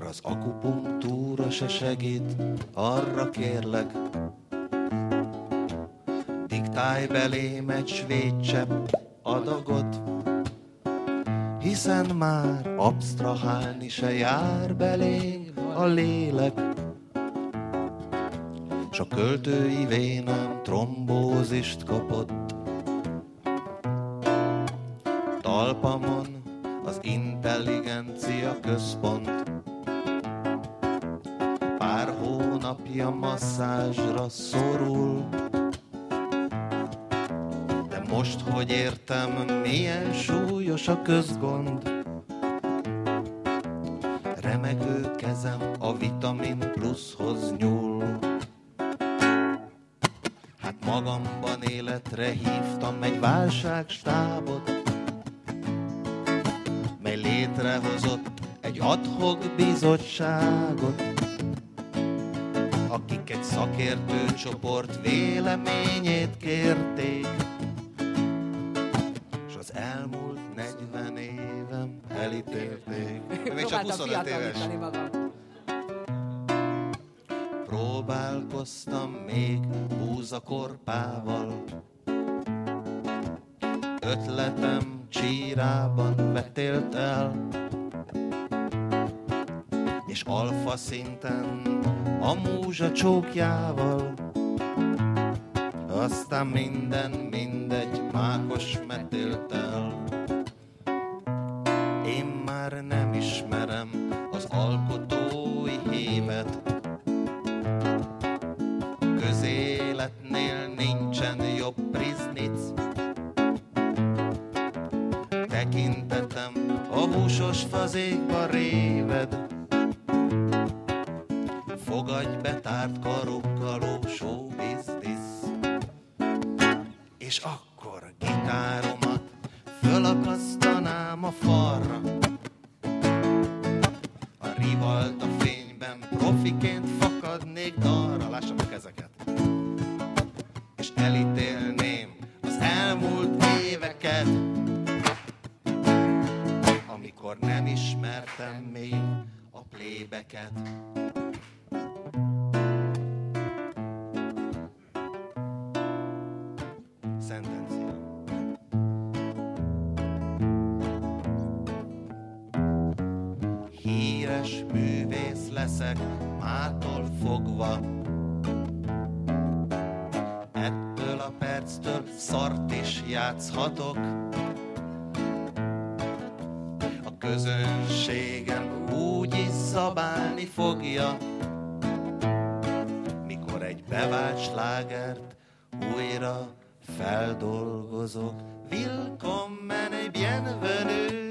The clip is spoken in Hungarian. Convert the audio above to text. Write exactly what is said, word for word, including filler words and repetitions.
az akupunktúra se segít, arra kérlek, diktálj belém egy svéd csepp adagot, hiszen már absztrahálni se jár belém a lélek, s a költői vénám trombózist kapott. Talpamon az intelligencia központ, pár hónapja masszázsra szorul, de most, hogy értem, milyen súlyos a közgond, remegő kezem a vitamin pluszhoz nyúl. Hát magamban életre hívtam egy válságstábot, mely létrehozott egy ad-hoc bizottságot, akik egy szakértőcsoport véleményét kérték, és az elmúlt negyven évem elítélték. Még csak huszonöt éves. Próbálkoztam még búzakorpával, ötletem csírában vetélt el, és alfa szinten a múzsa csókjával, aztán minden mindegy, mákos metélt el. Én már nem ismerem az alkotói hévet, közéletnél nincsen jobb priznic, tekintetem a húsos fazékba réved, fogadj be tárt karokkal, ó, show business. És akkor gitáromat fölakasztanám a falra, a Rivalta fényben profiként fakadnék dalra, lássam a kezeket, és elítélném az elmúlt éveket, amikor nem ismertem még a plébeket. Sentencia. Híres művész leszek mától fogva, ettől a perctől szart is játszhatok, a közönségem úgy is szabálni fogja, mikor egy bevált slágert újra feldolgozok. Willkommen, bienvenue.